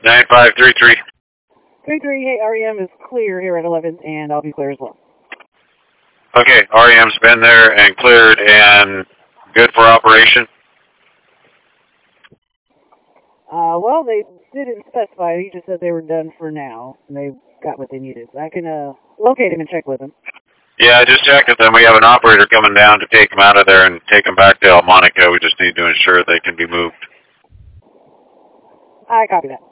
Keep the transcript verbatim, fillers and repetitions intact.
nine five three three. three three, hey, R E M is clear here at eleven, and I'll be clear as well. Okay, R E M's been there and cleared and good for operation? Uh, well, they didn't specify. He just said they were done for now, and they got what they needed. I can uh, locate him and check with him. Yeah, just check with them. We have an operator coming down to take them out of there and take them back to El Monaco. We just need to ensure they can be moved. I copy that.